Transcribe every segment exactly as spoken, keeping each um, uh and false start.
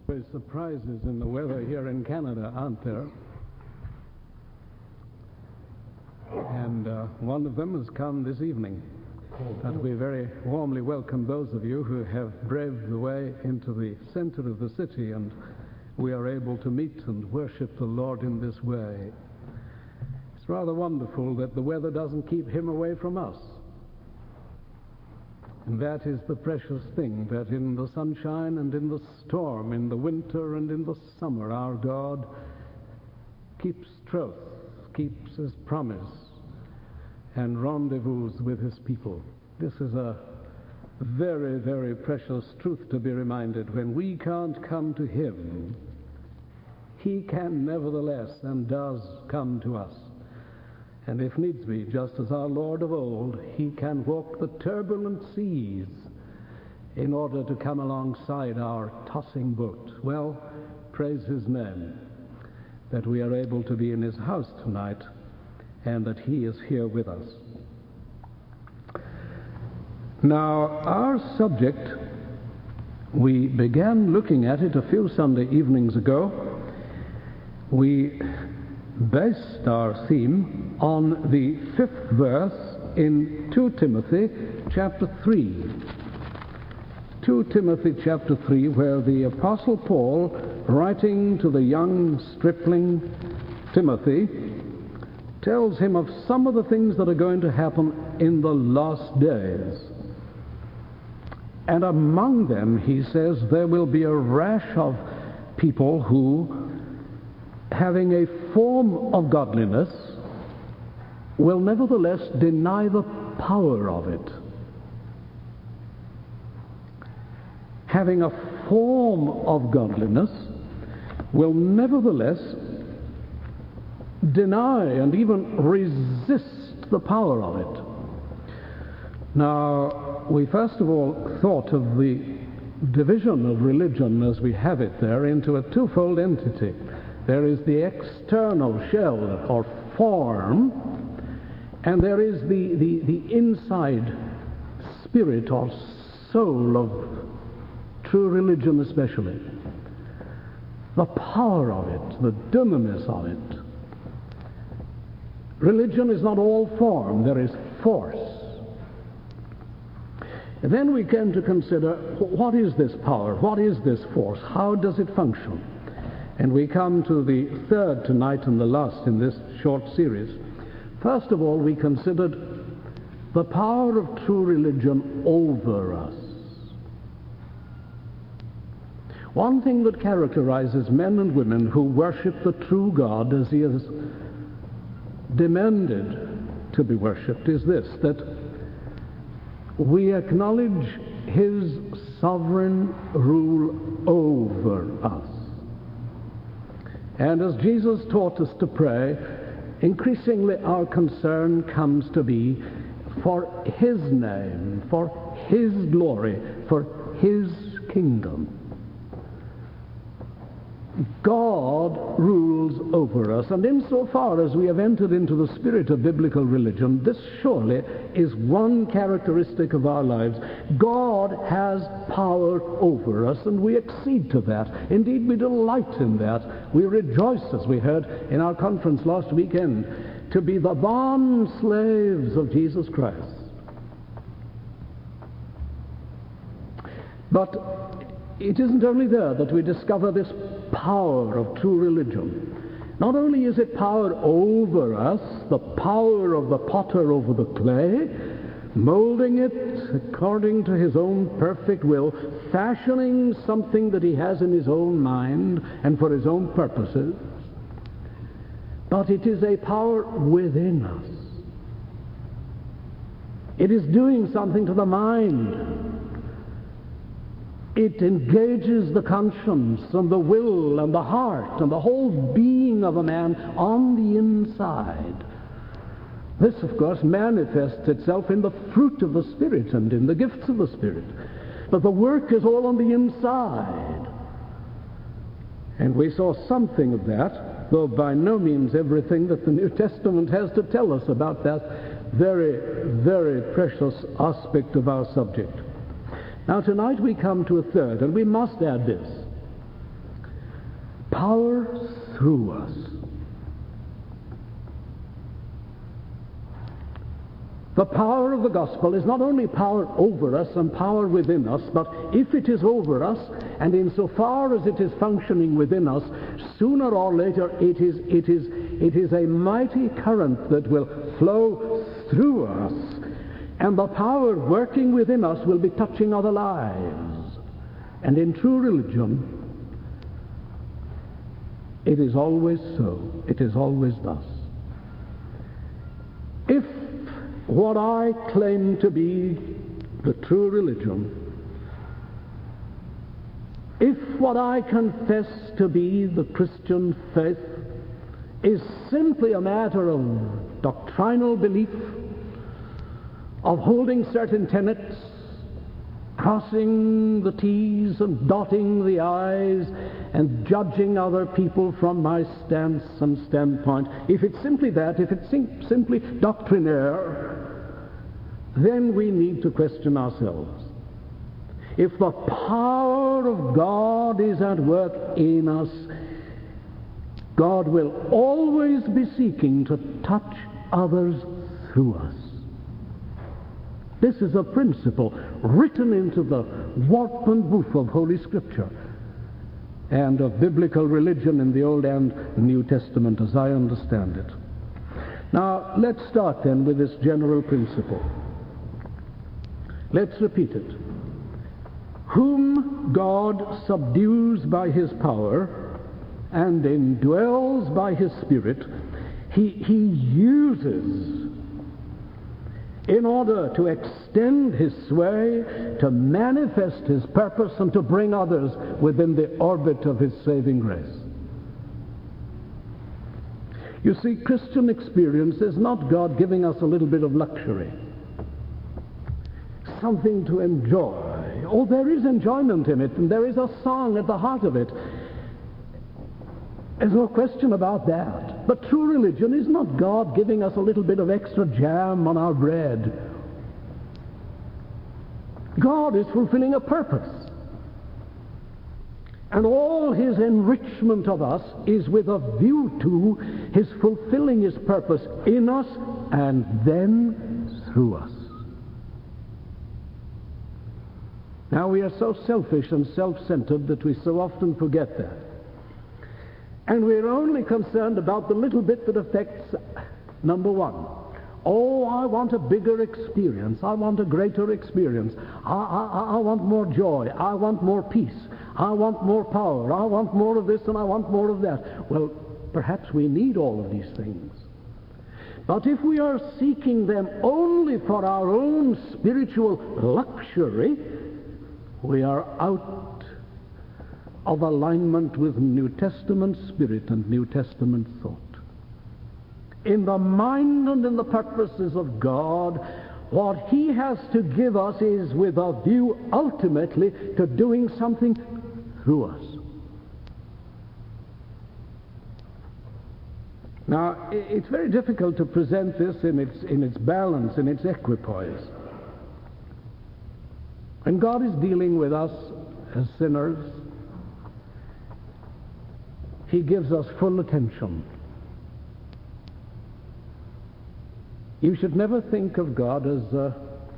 There's surprises in the weather here in Canada, aren't there? And uh, one of them has come this evening. But we very warmly welcome those of you who have braved the way into the center of the city, and we are able to meet and worship the Lord in this way. It's rather wonderful that the weather doesn't keep him away from us. And that is the precious thing, that in the sunshine and in the storm, in the winter and in the summer, our God keeps troth, keeps his promise, and rendezvous with his people. This is a very, very precious truth to be reminded. When we can't come to him, he can nevertheless and does come to us. And if needs be, just as our Lord of old, he can walk the turbulent seas in order to come alongside our tossing boat. Well, praise his name that we are able to be in his house tonight and that he is here with us. Now, our subject, we began looking at it a few Sunday evenings ago. We based our theme on the fifth verse in Second Timothy chapter three. Second Timothy chapter three, where the Apostle Paul, writing to the young stripling Timothy, tells him of some of the things that are going to happen in the last days. And among them, he says, there will be a rash of people who, having a form of godliness, will nevertheless deny the power of it. Having a form of godliness will nevertheless deny and even resist the power of it. Now, we first of all thought of the division of religion as we have it there into a twofold entity. There is the external shell or form, and there is the, the, the inside spirit or soul of true religion especially. The power of it, the dunamis of it. Religion is not all form, there is force. And then we came to consider, what is this power? What is this force? How does it function? And we come to the third tonight and the last in this short series. First of all, we considered the power of true religion over us. One thing that characterizes men and women who worship the true God as he is demanded to be worshipped is this, that we acknowledge his sovereign rule over us. And as Jesus taught us to pray, increasingly our concern comes to be for his name, for his glory, for his kingdom. God rules over us, and insofar as we have entered into the spirit of biblical religion, this surely is one characteristic of our lives. God has power over us, and we accede to that. Indeed, we delight in that. We rejoice, as we heard in our conference last weekend, to be the bond slaves of Jesus Christ. But it isn't only there that we discover this power of true religion. Not only is it power over us, the power of the potter over the clay, molding it according to his own perfect will, fashioning something that he has in his own mind and for his own purposes, but it is a power within us. It is doing something to the mind. It engages the conscience and the will and the heart and the whole being of a man on the inside. This, of course, manifests itself in the fruit of the Spirit and in the gifts of the Spirit. But the work is all on the inside. And we saw something of that, though by no means everything that the New Testament has to tell us about that very, very precious aspect of our subject. Now tonight we come to a third, and we must add this. power through us. The power of the gospel is not only power over us and power within us, but if it is over us, and insofar as it is functioning within us, sooner or later it is, it is, it is a mighty current that will flow through us, and the power working within us will be touching other lives. And in true religion, it is always so. It is always thus. If what I claim to be the true religion, if what I confess to be the Christian faith is simply a matter of doctrinal belief, of holding certain tenets, crossing the T's and dotting the I's, and judging other people from my stance and standpoint, if it's simply that, if it's sim- simply doctrinaire, then we need to question ourselves. If the power of God is at work in us, God will always be seeking to touch others through us. This is a principle written into the warp and woof of Holy Scripture and of biblical religion in the Old and New Testament as I understand it. Now, let's start then with this general principle. Let's repeat it. Whom God subdues by his power and indwells by his Spirit, he, he uses in order to extend his sway, to manifest his purpose, and to bring others within the orbit of his saving grace. You see, Christian experience is not God giving us a little bit of luxury, something to enjoy. Oh, there is enjoyment in it, and there is a song at the heart of it. There's no question about that. But true religion is not God giving us a little bit of extra jam on our bread. God is fulfilling a purpose. And all his enrichment of us is with a view to his fulfilling his purpose in us and then through us. Now, we are so selfish and self-centered that we so often forget that. And we're only concerned about the little bit that affects number one. Oh, I want a bigger experience. I want a greater experience. I, I, I want more joy. I want more peace. I want more power. I want more of this and I want more of that. Well, perhaps we need all of these things. But if we are seeking them only for our own spiritual luxury, we are out of alignment with New Testament spirit and New Testament thought. In the mind and in the purposes of God, what he has to give us is with a view ultimately to doing something through us. Now, it's very difficult to present this in its, in its balance, in its equipoise. When God is dealing with us as sinners, he gives us full attention. You should never think of God as uh,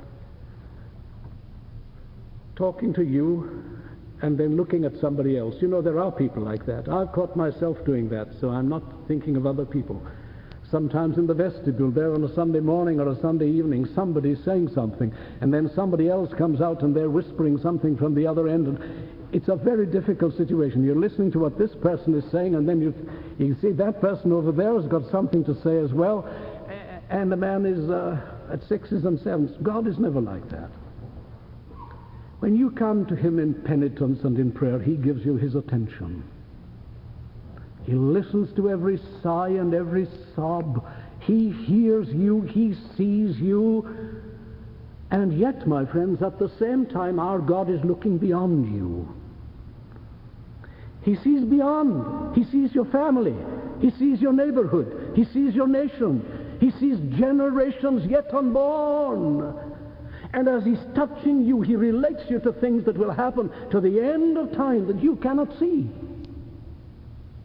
talking to you and then looking at somebody else. You know, there are people like that. I've caught myself doing that, so I'm not thinking of other people. Sometimes in the vestibule there on a Sunday morning or a Sunday evening, somebody's saying something, and then somebody else comes out and they're whispering something from the other end, and it's a very difficult situation. You're listening to what this person is saying, and then you, you see that person over there has got something to say as well, and the man is uh, at sixes and sevens. God is never like that. When you come to him in penitence and in prayer, he gives you his attention. He listens to every sigh and every sob. He hears you. He sees you. And yet, my friends, at the same time, our God is looking beyond you. He sees beyond. He sees your family. He sees your neighborhood. He sees your nation. He sees generations yet unborn. And as he's touching you, he relates you to things that will happen to the end of time that you cannot see.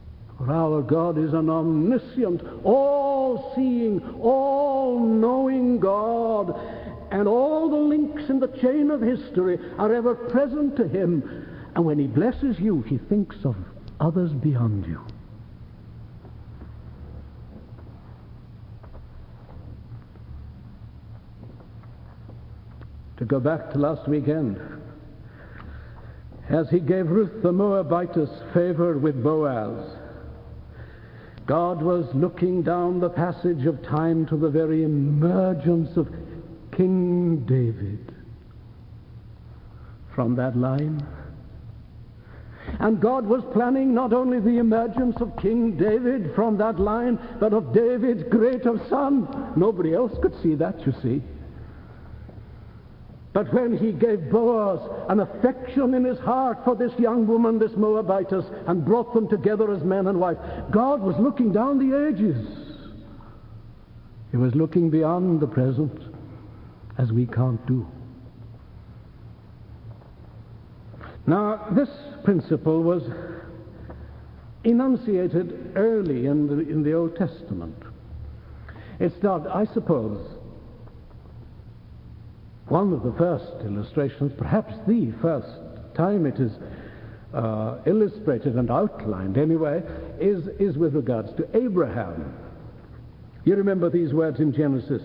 For our God is an omniscient, all-seeing, all-knowing God, and all the links in the chain of history are ever present to him. And when he blesses you, he thinks of others beyond you. To go back to last weekend, as he gave Ruth the Moabitess favor with Boaz, God was looking down the passage of time to the very emergence of King David from that line. And God was planning not only the emergence of King David from that line, but of David's greater son. Nobody else could see that, you see. But when he gave Boaz an affection in his heart for this young woman, this Moabitess, and brought them together as man and wife, God was looking down the ages. He was looking beyond the present, as we can't do. Now, this principle was enunciated early in the, in the Old Testament. It's not, I suppose, one of the first illustrations, perhaps the first time it is uh, illustrated and outlined anyway, is, is with regards to Abraham. You remember these words in Genesis.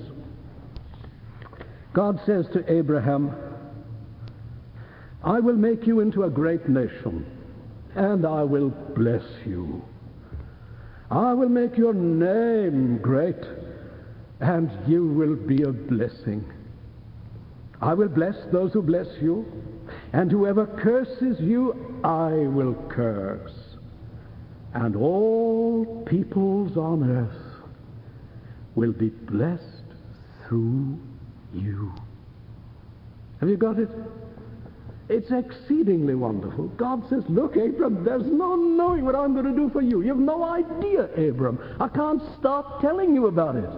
God says to Abraham, I will make you into a great nation, and I will bless you. I will make your name great, and you will be a blessing. I will bless those who bless you, and whoever curses you, I will curse. And all peoples on earth will be blessed through you. Have you got it? It's exceedingly wonderful. God says, look, Abram, there's no knowing what I'm going to do for you. You have no idea, Abram. I can't stop telling you about it.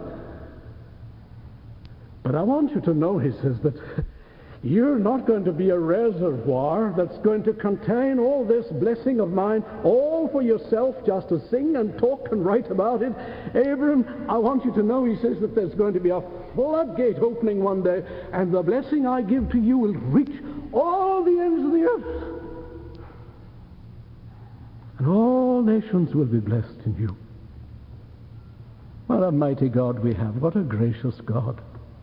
But I want you to know, he says, that you're not going to be a reservoir that's going to contain all this blessing of mine, all for yourself, just to sing and talk and write about it. Abram, I want you to know, he says, that there's going to be a floodgate opening one day, and the blessing I give to you will reach all the ends of the earth. And all nations will be blessed in you. What a mighty God we have. What a gracious God.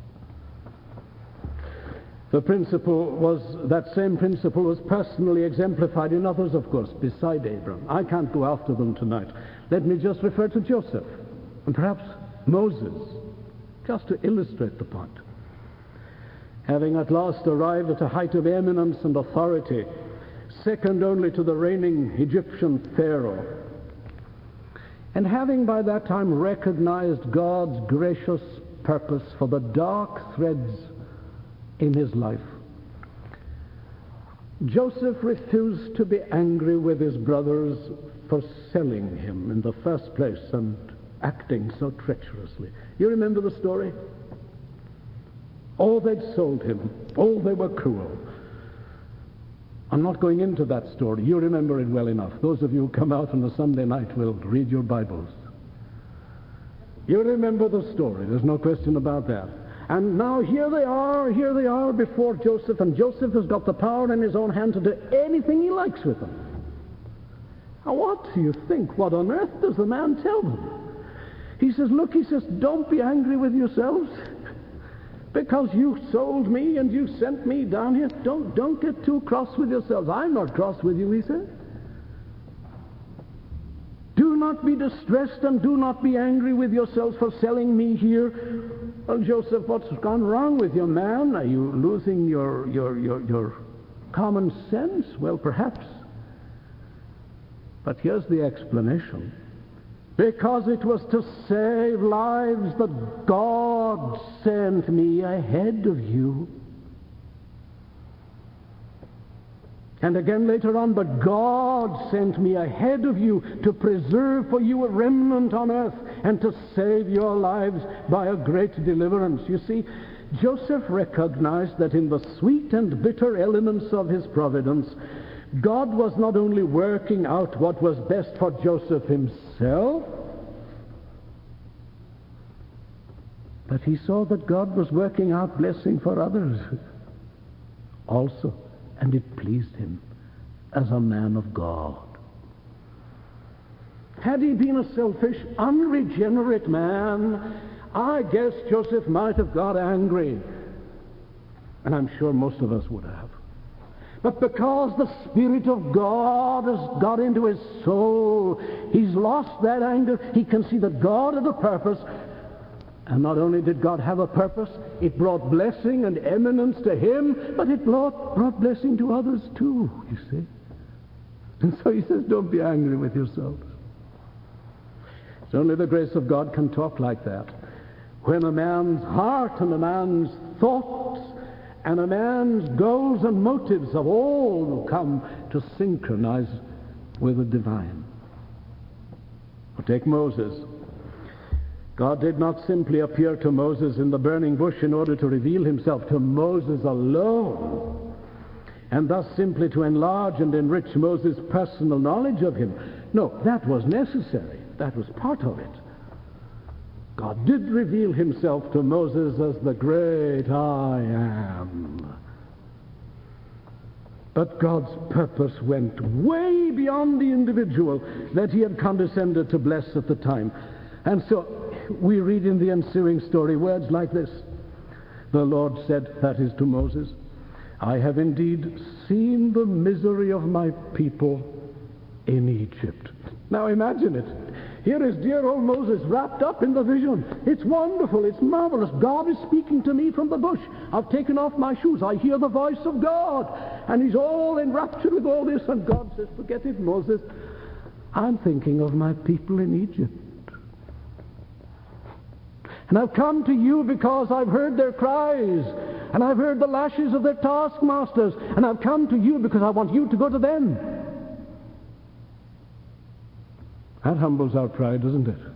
The principle was, that same principle was personally exemplified in others, of course, beside Abram. I can't go after them tonight. Let me just refer to Joseph and perhaps Moses, just to illustrate the point. Having at last arrived at a height of eminence and authority, second only to the reigning Egyptian Pharaoh, and having by that time recognized God's gracious purpose for the dark threads in his life, Joseph refused to be angry with his brothers for selling him in the first place and acting so treacherously. You remember the story? Oh, they'd sold him. Oh, they were cruel. I'm not going into that story. You remember it well enough. Those of you who come out on a Sunday night will read your Bibles. You remember the story. There's no question about that. And now here they are, here they are before Joseph, and Joseph has got the power in his own hand to do anything he likes with them. Now what do you think? What on earth does the man tell them? He says, look, he says, don't be angry with yourselves because you sold me and you sent me down here. Don't, don't get too cross with yourselves. I'm not cross with you, he said. Do not be distressed and do not be angry with yourselves for selling me here. Well, Joseph, what's gone wrong with you, man? Are you losing your, your, your, your common sense? Well, perhaps. But here's the explanation. Because it was to save lives that God sent me ahead of you. And again later on, but God sent me ahead of you to preserve for you a remnant on earth and to save your lives by a great deliverance. You see, Joseph recognized that in the sweet and bitter elements of his providence, God was not only working out what was best for Joseph himself, but he saw that God was working out blessing for others also, and it pleased him as a man of God. Had he been a selfish, unregenerate man, I guess Joseph might have got angry. And I'm sure most of us would have. But because the Spirit of God has got into his soul, he's lost that anger. He can see that God had a purpose. And not only did God have a purpose, it brought blessing and eminence to him, but it brought, brought blessing to others too, you see. And so he says, don't be angry with yourselves. It's only the grace of God can talk like that. When a man's heart and a man's thoughts and a man's goals and motives have all come to synchronize with the divine. Well, take Moses. God did not simply appear to Moses in the burning bush in order to reveal himself to Moses alone, and thus simply to enlarge and enrich Moses' personal knowledge of him. No, that was necessary. That was part of it. God did reveal himself to Moses as the great I am. But God's purpose went way beyond the individual that he had condescended to bless at the time. And so we read in the ensuing story words like this. The Lord said, that is to Moses, I have indeed seen the misery of my people in Egypt. Now imagine it. Here is dear old Moses wrapped up in the vision. It's wonderful. It's marvelous. God is speaking to me from the bush. I've taken off my shoes. I hear the voice of God. And he's all enraptured with all this. And God says, forget it, Moses. I'm thinking of my people in Egypt. And I've come to you because I've heard their cries. And I've heard the lashes of their taskmasters. And I've come to you because I want you to go to them. That humbles our pride, doesn't it?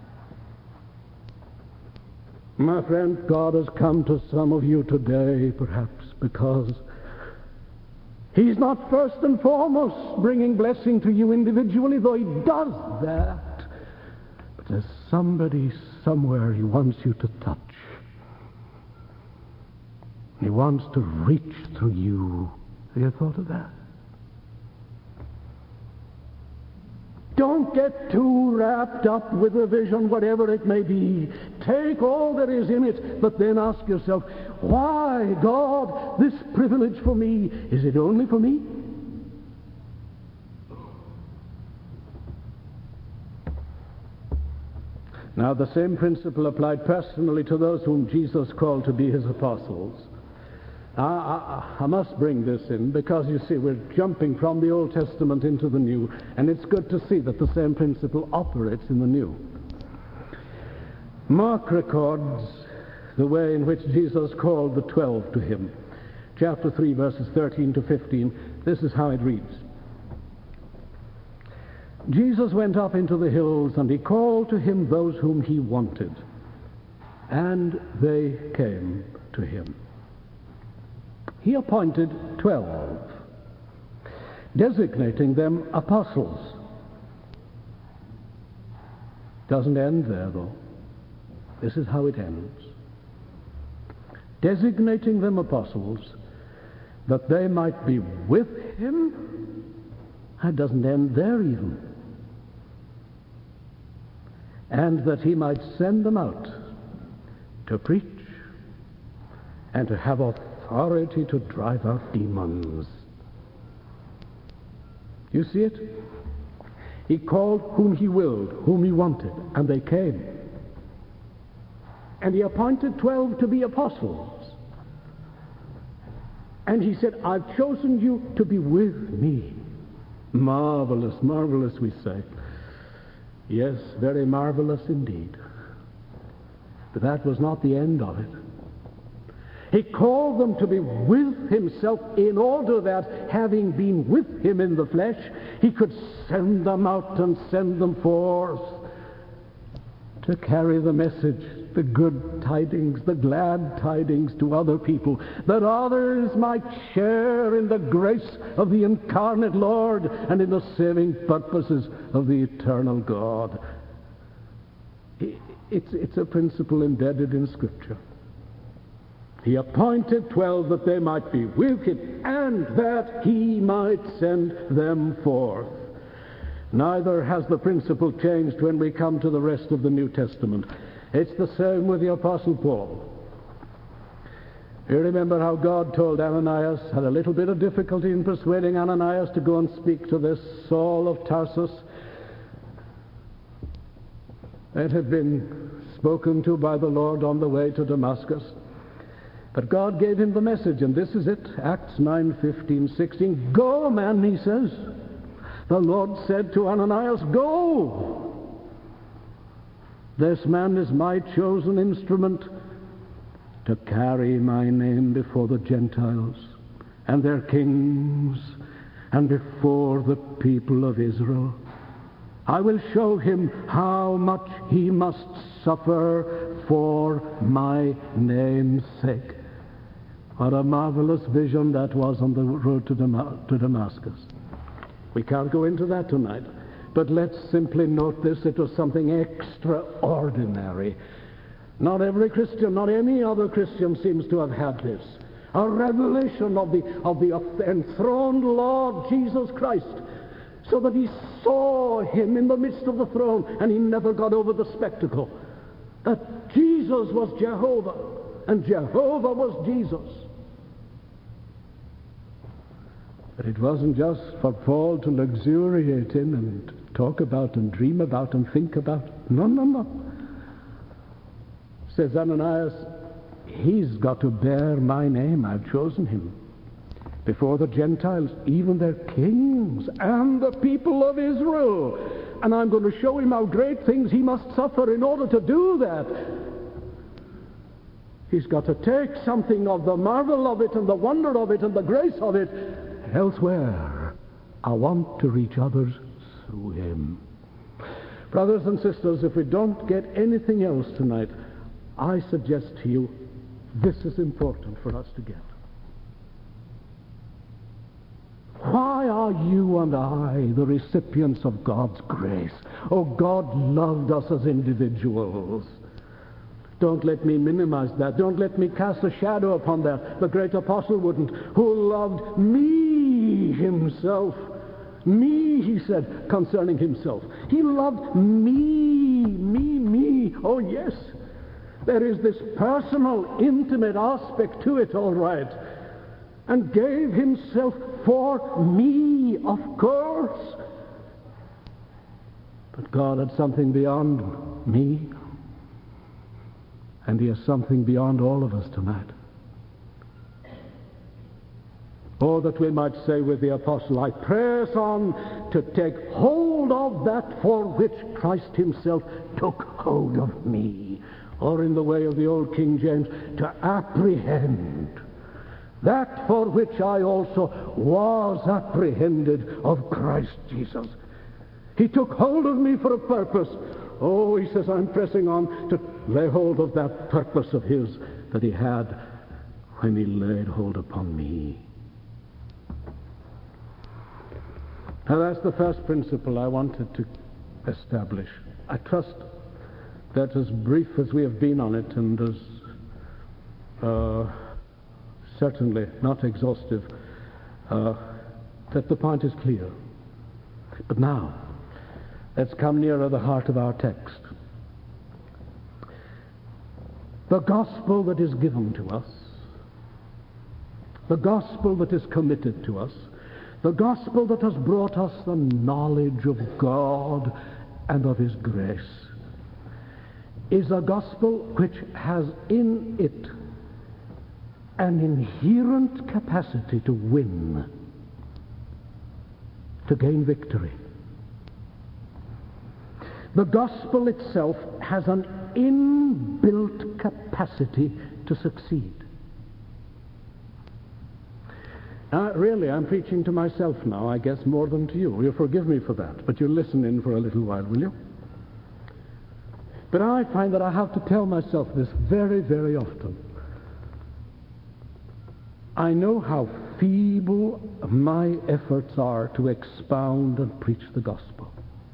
My friend, God has come to some of you today, perhaps, because he's not first and foremost bringing blessing to you individually, though he does that. But there's somebody somewhere he wants you to touch. He wants to reach through you. Have you thought of that? Don't get too wrapped up with a vision, whatever it may be. Take all there is in it, but then ask yourself, why, God, this privilege for me? Is it only for me? Now, the same principle applied personally to those whom Jesus called to be his apostles. I, I, I must bring this in because, you see, we're jumping from the Old Testament into the New, and it's good to see that the same principle operates in the New. Mark records the way in which Jesus called the twelve to him. Chapter three, verses thirteen to fifteen. This is how it reads. Jesus went up into the hills, and he called to him those whom he wanted, and they came to him. He appointed twelve, designating them apostles. Doesn't end there, though. This is how it ends. Designating them apostles, that they might be with him. That doesn't end there even. And that he might send them out to preach and to have authority. Authority to drive out demons. You see it? He called whom he willed, whom he wanted, and they came. And he appointed twelve to be apostles. And he said, I've chosen you to be with me. Marvelous, marvelous, we say. Yes, very marvelous indeed. But that was not the end of it. He called them to be with himself in order that, having been with him in the flesh, he could send them out and send them forth to carry the message, the good tidings, the glad tidings to other people, that others might share in the grace of the incarnate Lord and in the saving purposes of the eternal God. It's, it's a principle embedded in Scripture. He appointed twelve that they might be with him, and that he might send them forth. Neither has the principle changed when we come to the rest of the New Testament. It's the same with the Apostle Paul. You remember how God told Ananias, had a little bit of difficulty in persuading Ananias to go and speak to this Saul of Tarsus. It had been spoken to by the Lord on the way to Damascus. But God gave him the message, and this is it, Acts nine, fifteen, sixteen. Go, man, he says. The Lord said to Ananias, go. This man is my chosen instrument to carry my name before the Gentiles and their kings and before the people of Israel. I will show him how much he must suffer for my name's sake. What a marvelous vision that was on the road to, Dam- to Damascus. We can't go into that tonight, but let's simply note this. It was something extraordinary. Not every Christian, not any other Christian seems to have had this. A revelation of the, of the enthroned Lord Jesus Christ, so that he saw him in the midst of the throne, and he never got over the spectacle. That Jesus was Jehovah, and Jehovah was Jesus. But it wasn't just for Paul to luxuriate in and talk about and dream about and think about. No, no, no. Says Ananias, he's got to bear my name. I've chosen him. Before the Gentiles, even their kings and the people of Israel. And I'm going to show him how great things he must suffer in order to do that. He's got to take something of the marvel of it and the wonder of it and the grace of it elsewhere. I want to reach others through him. Brothers and sisters, if we don't get anything else tonight, I suggest to you, this is important for us to get. Why are you and I the recipients of God's grace? Oh, God loved us as individuals. Don't let me minimize that. Don't let me cast a shadow upon that. The great apostle wouldn't. Who loved me himself. Me, he said, concerning himself. He loved me, me, me. Oh, yes. There is this personal, intimate aspect to it, all right. And gave himself for me, of course. But God had something beyond me. And he has something beyond all of us tonight. Oh, that we might say with the apostle, I press on to take hold of that for which Christ himself took hold of me. Or in the way of the old King James, to apprehend that for which I also was apprehended of Christ Jesus. He took hold of me for a purpose. Oh, he says, I'm pressing on to lay hold of that purpose of his that he had when he laid hold upon me. Now, that's the first principle I wanted to establish. I trust that as brief as we have been on it, and as uh, certainly not exhaustive, uh, that the point is clear. But now, let's come nearer the heart of our text. The gospel that is given to us, the gospel that is committed to us, the gospel that has brought us the knowledge of God and of his grace, is a gospel which has in it an inherent capacity to win, to gain victory. The gospel itself has an inbuilt capacity to succeed. Now, really, I'm preaching to myself now, I guess, more than to you. You'll forgive me for that, but you'll listen in for a little while, will you? But I find that I have to tell myself this very, very often. I know how feeble my efforts are to expound and preach the gospel.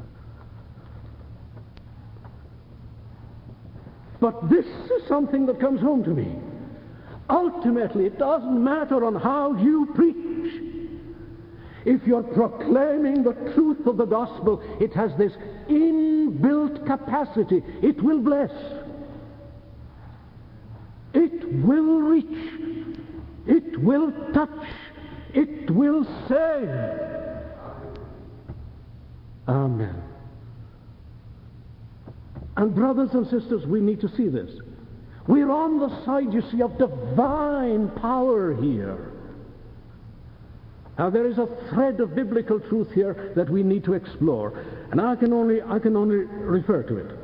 But this is something that comes home to me. Ultimately, it doesn't matter on how you preach. If you're proclaiming the truth of the gospel, it has this inbuilt capacity. It will bless. It will reach. It will touch. It will save. Amen. And brothers and sisters, we need to see this. We're on the side, you see, of divine power here. Now there is a thread of biblical truth here that we need to explore, and I can only I can only refer to it.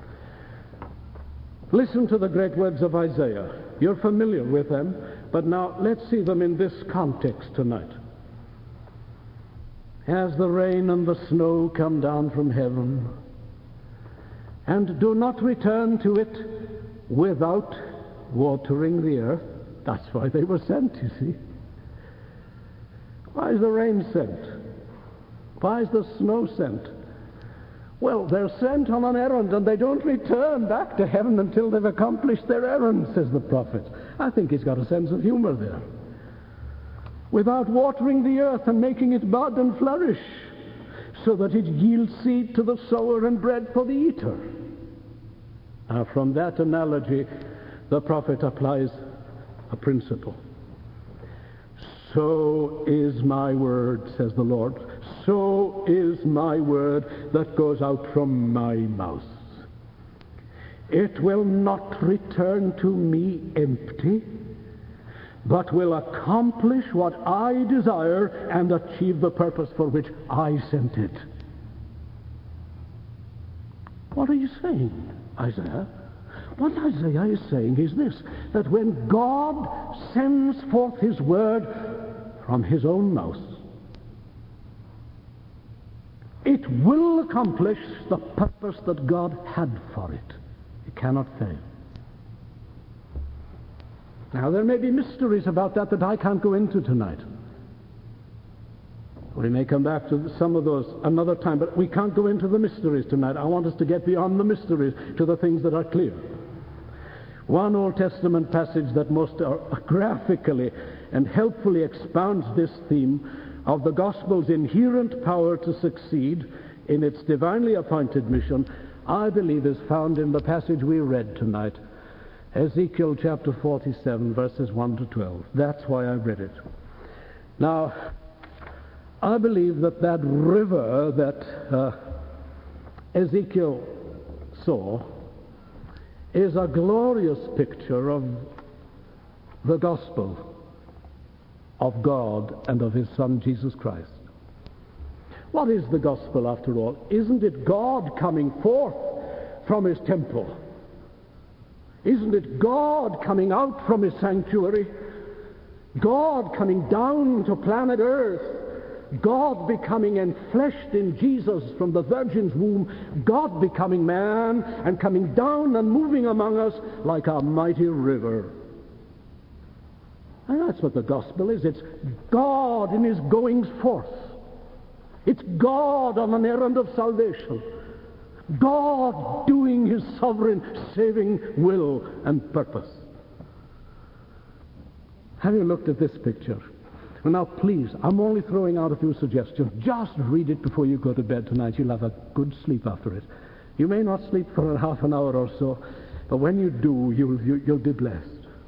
Listen to the great words of Isaiah. You're familiar with them, but now let's see them in this context tonight. As the rain and the snow come down from heaven, and do not return to it without watering the earth. That's why they were sent, you see. Why is the rain sent? Why is the snow sent? Well, they're sent on an errand, and they don't return back to heaven until they've accomplished their errand, says the prophet. I think he's got a sense of humor there. Without watering the earth and making it bud and flourish, so that it yields seed to the sower and bread for the eater. Now, from that analogy, the prophet applies a principle. So is my word, says the Lord. So is my word that goes out from my mouth. It will not return to me empty, but will accomplish what I desire and achieve the purpose for which I sent it. What are you saying, Isaiah? What Isaiah is saying is this, that when God sends forth his word from his own mouth, it will accomplish the purpose that God had for it. It cannot fail. Now, there may be mysteries about that that I can't go into tonight. We may come back to some of those another time, but we can't go into the mysteries tonight. I want us to get beyond the mysteries to the things that are clear. One Old Testament passage that most uh, graphically and helpfully expounds this theme of the gospel's inherent power to succeed in its divinely appointed mission, I believe is found in the passage we read tonight, Ezekiel chapter forty-seven, verses one to twelve. That's why I read it. Now, I believe that that river that uh, Ezekiel saw is a glorious picture of the gospel of God and of his Son, Jesus Christ. What is the gospel, after all? Isn't it God coming forth from his temple? Isn't it God coming out from his sanctuary? God coming down to planet Earth? God becoming enfleshed in Jesus from the Virgin's womb? God becoming man and coming down and moving among us like a mighty river. And that's what the gospel is. It's God in his goings forth. It's God on an errand of salvation. God doing his sovereign saving will and purpose. Have you looked at this picture? Well, now please, I'm only throwing out a few suggestions. Just read it before you go to bed tonight. You'll have a good sleep after it. You may not sleep for a half an hour or so, but when you do, you'll, you, you'll be blessed.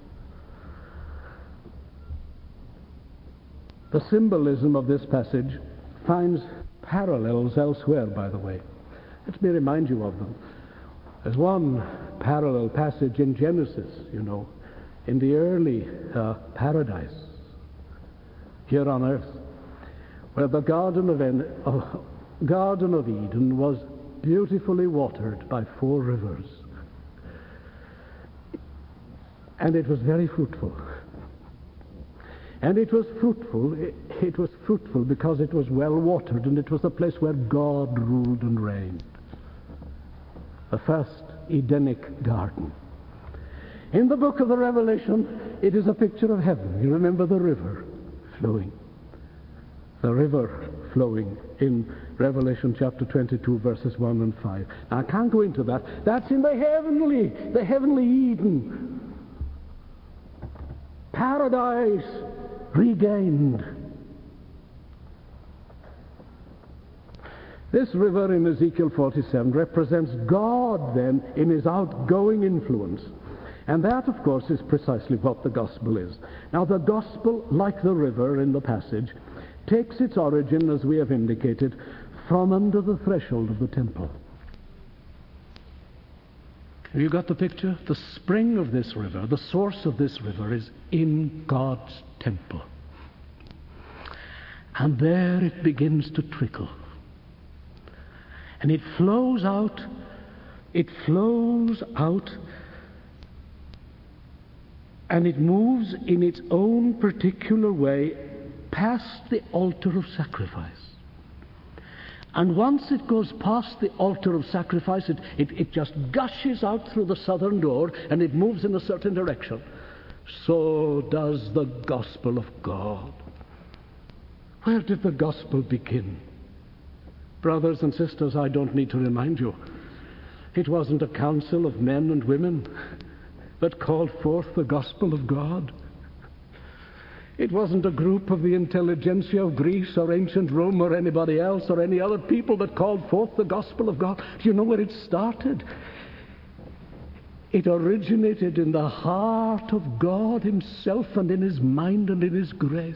The symbolism of this passage finds parallels elsewhere, by the way. Let me remind you of them. There's one parallel passage in Genesis, you know, in the early uh, paradise here on earth, where the Garden of, en- uh, Garden of Eden was beautifully watered by four rivers. And it was very fruitful. And it was fruitful, it, it was fruitful because it was well watered, and it was a place where God ruled and reigned. the first Edenic garden. In the book of the Revelation, it is a picture of heaven. You remember the river flowing. The river flowing in Revelation chapter twenty-two, verses one and five. Now, I can't go into that. That's in the heavenly, the heavenly Eden. Paradise regained. This river in Ezekiel forty-seven represents God then in his outgoing influence. And that, of course, is precisely what the gospel is. Now, the gospel, like the river in the passage, takes its origin, as we have indicated, from under the threshold of the temple. Have you got the picture? The spring of this river, the source of this river, is in God's temple. And there it begins to trickle. And it flows out, it flows out, and it moves in its own particular way past the altar of sacrifice. And once it goes past the altar of sacrifice, it, it, it just gushes out through the southern door, and it moves in a certain direction. So does the gospel of God. Where did the gospel begin? Brothers and sisters, I don't need to remind you. It wasn't a council of men and women that called forth the gospel of God. It wasn't a group of the intelligentsia of Greece or ancient Rome or anybody else or any other people that called forth the gospel of God. Do you know where it started? It originated in the heart of God himself and in his mind and in his grace.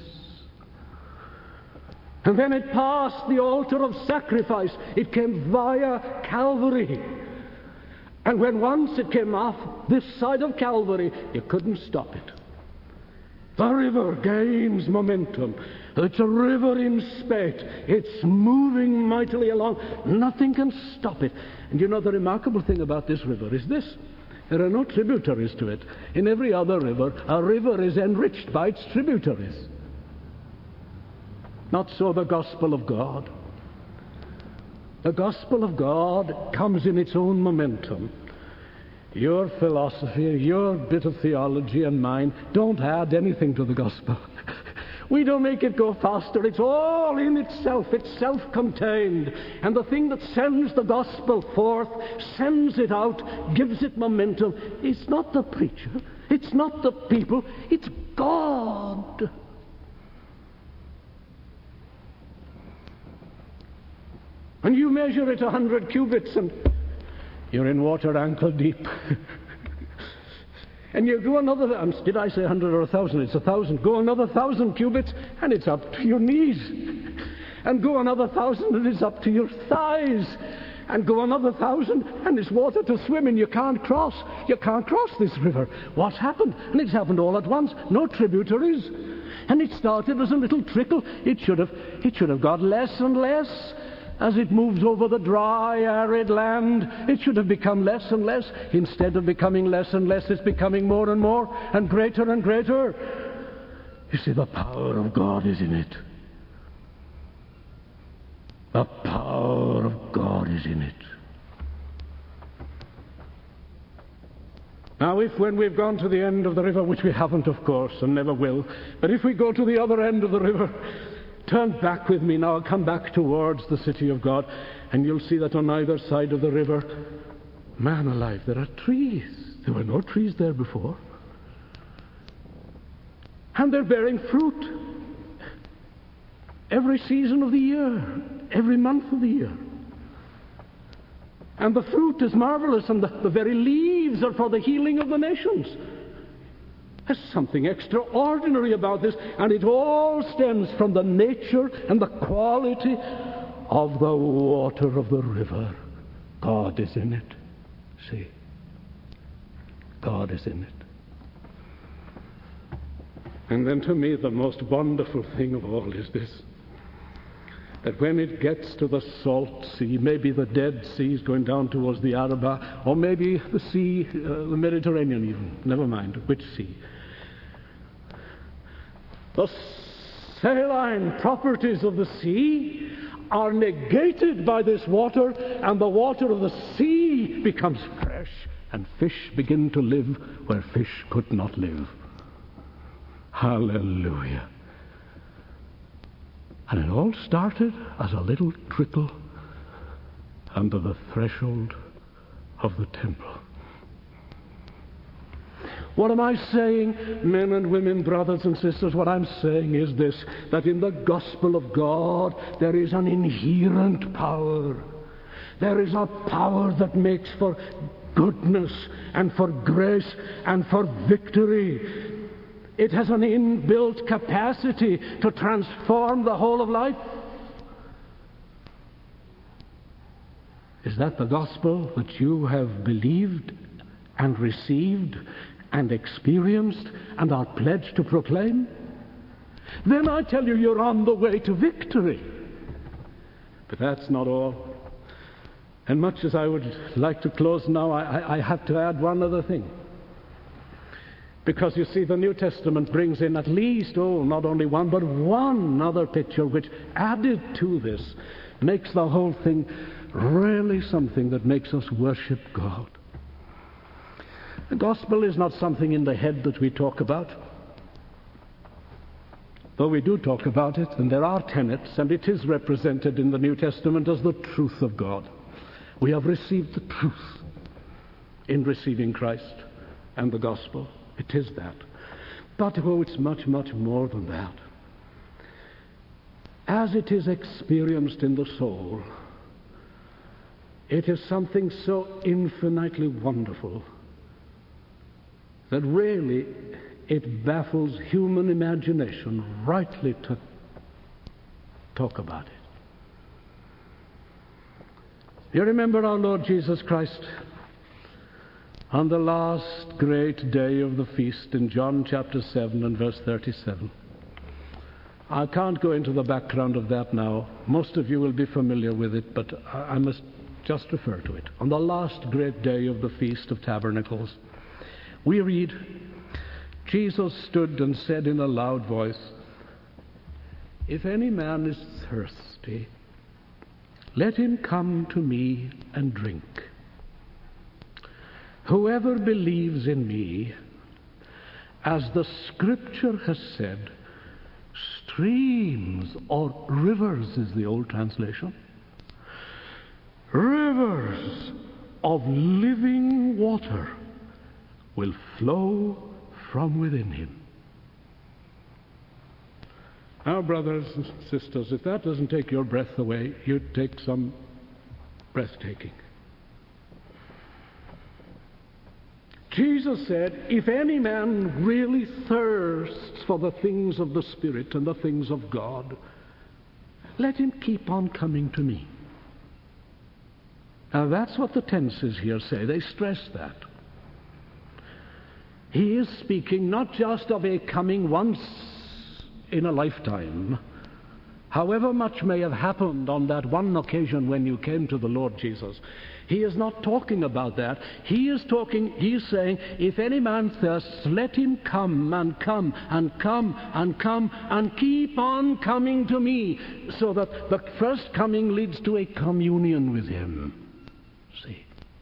And then it passed the altar of sacrifice. It came via Calvary. And when once it came off this side of Calvary, you couldn't stop it. The river gains momentum. It's a river in spate. It's moving mightily along. Nothing can stop it. And you know, the remarkable thing about this river is this. There are no tributaries to it. In every other river, a river is enriched by its tributaries. Not so the gospel of God. The gospel of God comes in its own momentum. Your philosophy, your bit of theology and mine don't add anything to the gospel. We don't make it go faster. It's all in itself. It's self-contained. And the thing that sends the gospel forth, sends it out, gives it momentum, it's not the preacher. It's not the people. It's God. And you measure it a hundred cubits and you're in water ankle deep. And you go another, um, did I say a hundred or a thousand? It's a thousand. Go another thousand cubits and it's up to your knees. And go another thousand and it's up to your thighs. And go another thousand and it's water to swim in. You can't cross. You can't cross this river. What's happened? And it's happened all at once. No tributaries. And it started as a little trickle. It should have, it should have got less and less. As it moves over the dry, arid land, it should have become less and less. Instead of becoming less and less, it's becoming more and more and greater and greater. You see, the power of God is in it. The power of God is in it. Now, if when we've gone to the end of the river, which we haven't, of course, and never will, but if we go to the other end of the river, turn back with me now, come back towards the city of God, and you'll see that on either side of the river, man alive, there are trees. There were no trees there before. And they're bearing fruit every season of the year, every month of the year. And the fruit is marvelous, and the, the very leaves are for the healing of the nations. There's something extraordinary about this, and it all stems from the nature and the quality of the water of the river. God is in it. See? God is in it. And then to me the most wonderful thing of all is this, that when it gets to the salt sea, maybe the Dead Sea is going down towards the Arabah, or maybe the sea, uh, the Mediterranean even, never mind which sea. The saline properties of the sea are negated by this water, and the water of the sea becomes fresh, and fish begin to live where fish could not live. Hallelujah. And it all started as a little trickle under the threshold of the temple. What am I saying, men and women, brothers and sisters? What I'm saying is this, that in the gospel of God there is an inherent power. There is a power that makes for goodness and for grace and for victory. It has an inbuilt capacity to transform the whole of life. Is that the gospel that you have believed and received and experienced and are pledged to proclaim? Then I tell you, you're on the way to victory. But that's not all. And much as I would like to close now, I, I have to add one other thing. Because you see, the New Testament brings in at least, oh, not only one, but one other picture which, added to this, makes the whole thing really something that makes us worship God. The gospel is not something in the head that we talk about. Though we do talk about it, and there are tenets, and it is represented in the New Testament as the truth of God. We have received the truth in receiving Christ and the gospel. It is that. But, oh, it's much, much more than that. As it is experienced in the soul, it is something so infinitely wonderful that really it baffles human imagination rightly to talk about it. You remember our Lord Jesus Christ on the last great day of the feast in John chapter seven and verse thirty-seven. I can't go into the background of that now. Most of you will be familiar with it, but I must just refer to it. On the last great day of the Feast of Tabernacles, we read, Jesus stood and said in a loud voice, "If any man is thirsty, let him come to me and drink. Whoever believes in me, as the Scripture has said, streams," or rivers is the old translation, "rivers of living water will flow from within him." Now, brothers and sisters, if that doesn't take your breath away, you'd take some breathtaking. Jesus said, if any man really thirsts for the things of the Spirit and the things of God, let him keep on coming to me. Now, that's what the tenses here say. They stress that. He is speaking not just of a coming once in a lifetime, however much may have happened on that one occasion when you came to the Lord Jesus. He is not talking about that. He is talking, he is saying, if any man thirsts, let him come and come and come and come and keep on coming to me, so that the first coming leads to a communion with him. See?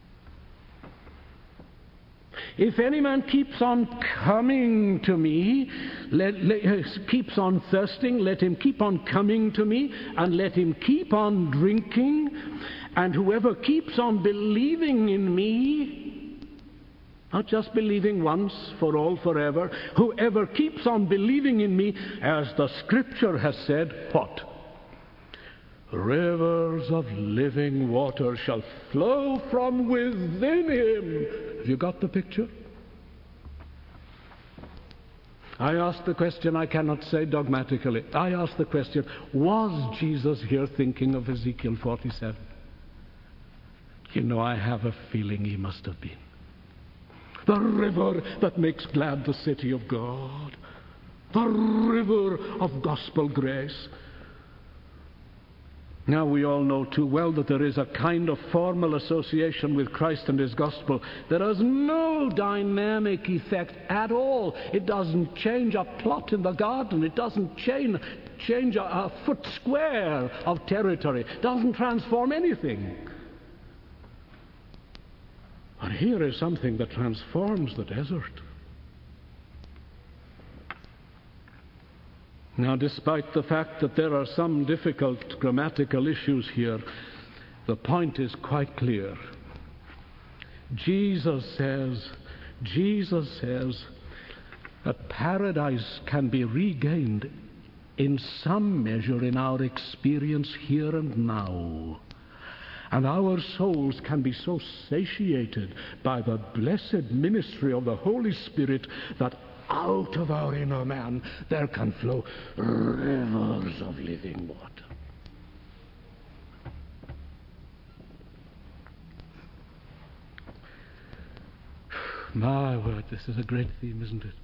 If any man keeps on coming to me, let, let, keeps on thirsting, let him keep on coming to me, and let him keep on drinking. And whoever keeps on believing in me, not just believing once, for all, forever, whoever keeps on believing in me, as the Scripture has said, what? Rivers of living water shall flow from within him. Have you got the picture? I ask the question, I cannot say dogmatically. I ask the question, was Jesus here thinking of Ezekiel forty-seven? You know, I have a feeling he must have been. The river that makes glad the city of God. The river of gospel grace. Now, we all know too well that there is a kind of formal association with Christ and his gospel that has no dynamic effect at all. It doesn't change a plot in the garden. It doesn't change, change a, a foot square of territory. It doesn't transform anything. But here is something that transforms the desert. Now, despite the fact that there are some difficult grammatical issues here, the point is quite clear. Jesus says, Jesus says that paradise can be regained in some measure in our experience here and now. And our souls can be so satiated by the blessed ministry of the Holy Spirit that out of our inner man there can flow rivers of living water. My word, this is a great theme, isn't it?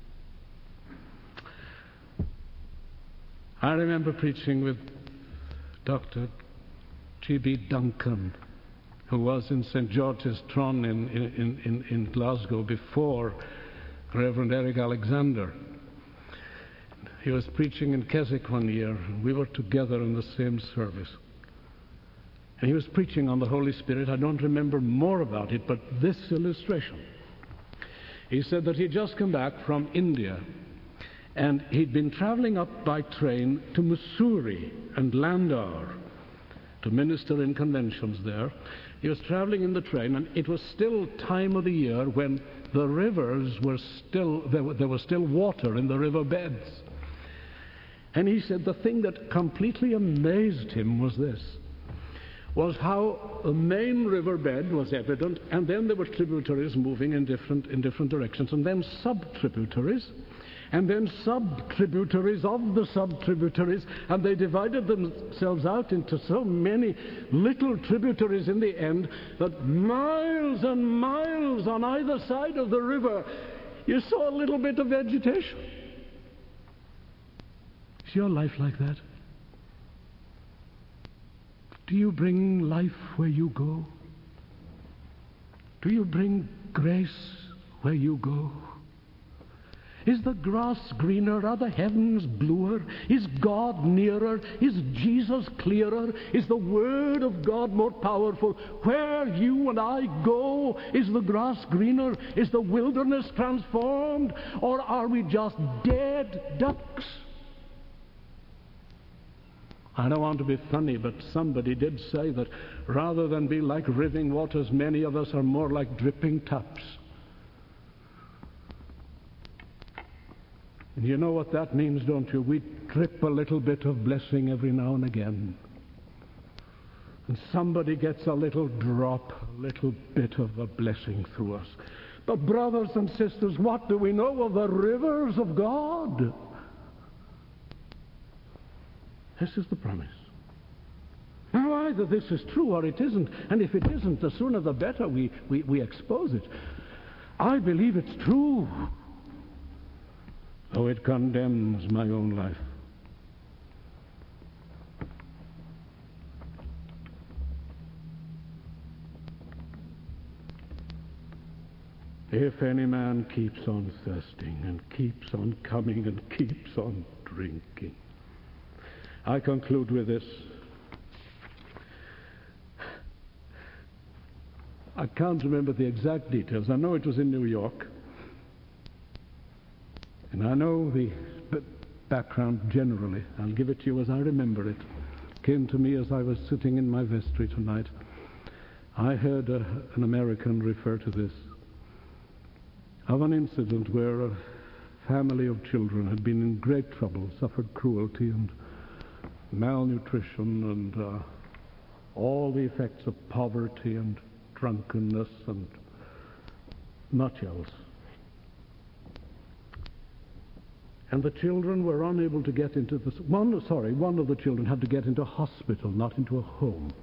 I remember preaching with Doctor G B Duncan, who was in Saint George's Tron in, in, in, in Glasgow before Reverend Eric Alexander. He was preaching in Keswick one year, and we were together in the same service. And he was preaching on the Holy Spirit. I don't remember more about it, but this illustration. He said that he'd just come back from India, and he'd been traveling up by train to Mussoorie and Landauer to minister in conventions there. He was traveling in the train, and it was still time of the year when the rivers were still, there, there was still water in the river beds. And he said the thing that completely amazed him was this, was how the main river bed was evident, and then there were tributaries moving in different, in different directions, and then sub-tributaries, and then sub-tributaries of the sub-tributaries, and they divided themselves out into so many little tributaries in the end that miles and miles on either side of the river you saw a little bit of vegetation. Is your life like that? Do you bring life where you go? Do you bring grace where you go? Is the grass greener? Are the heavens bluer? Is God nearer? Is Jesus clearer? Is the Word of God more powerful? Where you and I go, is the grass greener? Is the wilderness transformed? Or are we just dead ducks? I don't want to be funny, but somebody did say that rather than be like riving waters, many of us are more like dripping taps. And you know what that means, don't you? We drip a little bit of blessing every now and again. And somebody gets a little drop, a little bit of a blessing through us. But brothers and sisters, what do we know of the rivers of God? This is the promise. Now, either this is true or it isn't. And if it isn't, the sooner the better we, we, we expose it. I believe it's true, though it condemns my own life. If any man keeps on thirsting and keeps on coming and keeps on drinking. I conclude with this. I can't remember the exact details. I know it was in New York. And I know the background generally. I'll give it to you as I remember it. It came to me as I was sitting in my vestry tonight. I heard a, an American refer to this, of an incident where a family of children had been in great trouble, suffered cruelty and malnutrition and uh, all the effects of poverty and drunkenness and much else. And the children were unable to get into this. One, sorry, one of the children had to get into a hospital, not into a home.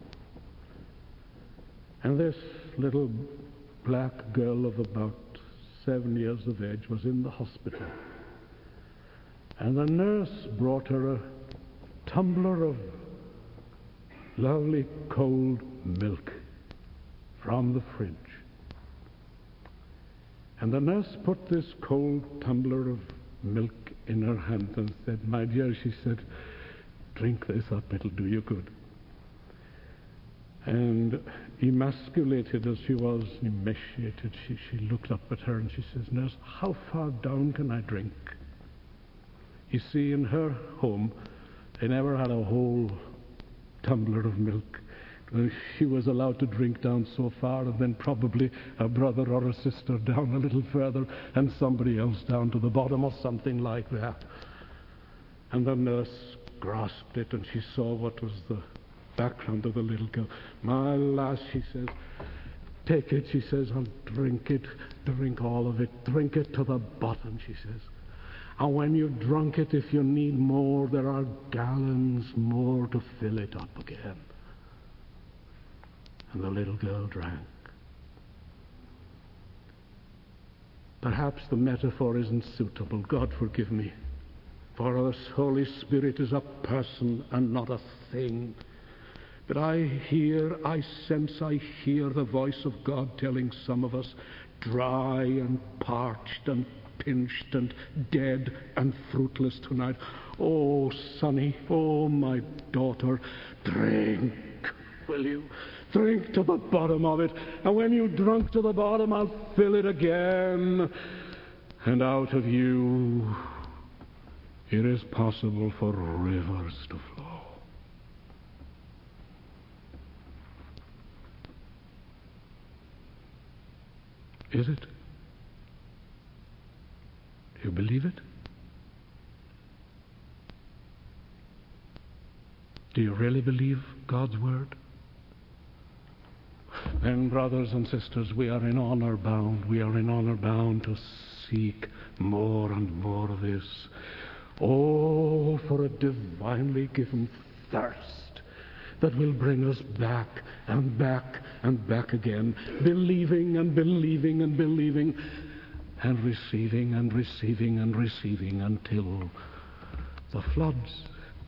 And this little black girl of about seven years of age was in the hospital. And the nurse brought her a tumbler of lovely cold milk from the fridge. And the nurse put this cold tumbler of milk in her hand and said, "My dear," she said, "drink this up, it'll do you good." And emasculated as she was, emaciated, she, she looked up at her and she says, "Nurse, how far down can I drink?" You see, in her home, they never had a whole tumbler of milk. She was allowed to drink down so far, and then probably a brother or a sister down a little further, and somebody else down to the bottom, or something like that. And the nurse grasped it, and she saw what was the background of the little girl. "My lass," she says, "take it," she says, "and drink it, drink all of it, drink it to the bottom," she says. "And when you've drunk it, if you need more, there are gallons more to fill it up again." And the little girl drank. Perhaps the metaphor isn't suitable. God forgive me. For the Holy Spirit is a person and not a thing. But I hear, I sense, I hear the voice of God telling some of us, dry and parched and pinched and dead and fruitless tonight, "Oh, sonny, oh, my daughter, drink, will you? Drink to the bottom of it, and when you've drunk to the bottom, I'll fill it again, and out of you it is possible for rivers to flow." Is it? Do you believe it? Do you really believe God's word? Then, brothers and sisters, we are in honor bound. We are in honor bound to seek more and more of this. Oh, for a divinely given thirst that will bring us back and back and back again, believing and believing and believing and receiving and receiving and receiving until the floods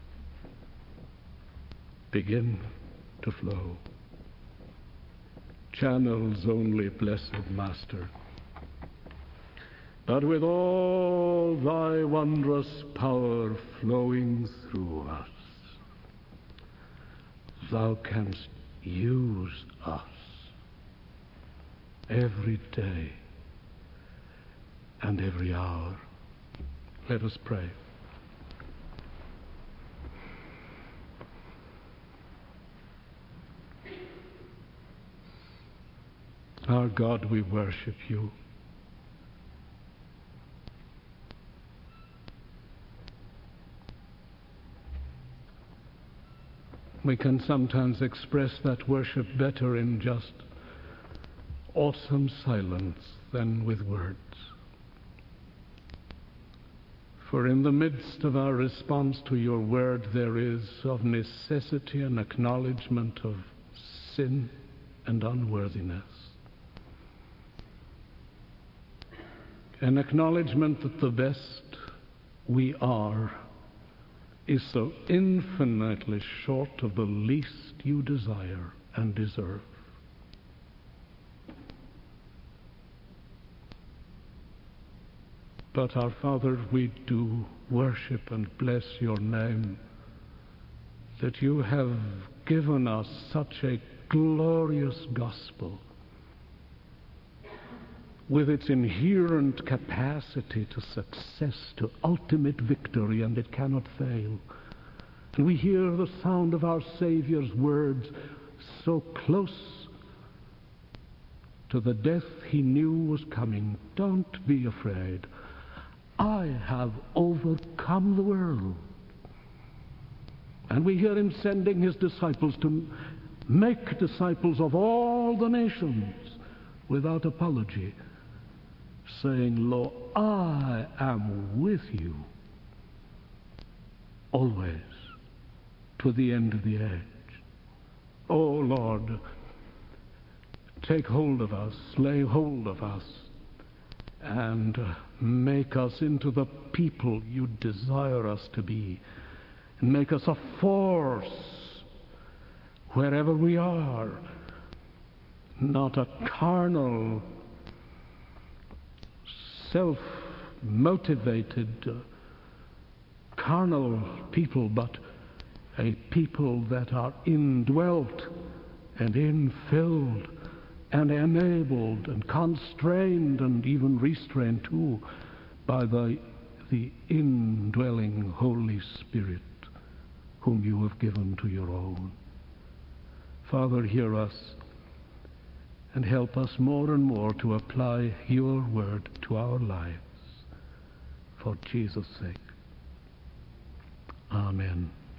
begin to flow. Channels only, blessed Master, but with all thy wondrous power flowing through us, thou canst use us every day and every hour. Let us pray. Our God, we worship you. We can sometimes express that worship better in just awesome silence than with words. For in the midst of our response to your word, there is of necessity an acknowledgement of sin and unworthiness. An acknowledgement that the best we are is so infinitely short of the least you desire and deserve. But our Father, we do worship and bless your name, that you have given us such a glorious gospel with its inherent capacity to success, to ultimate victory, and it cannot fail. And we hear the sound of our Savior's words so close to the death he knew was coming. Don't be afraid. I have overcome the world. And we hear him sending his disciples to make disciples of all the nations without apology, saying, "Lo, I am with you always to the end of the age." Oh, Lord, take hold of us, lay hold of us, and uh, make us into the people you desire us to be, and make us a force wherever we are, not a carnal, self-motivated, uh, carnal people, but a people that are indwelt and infilled and enabled and constrained and even restrained too by the, the indwelling Holy Spirit whom you have given to your own. Father, hear us and help us more and more to apply your word to our lives. For Jesus' sake. Amen.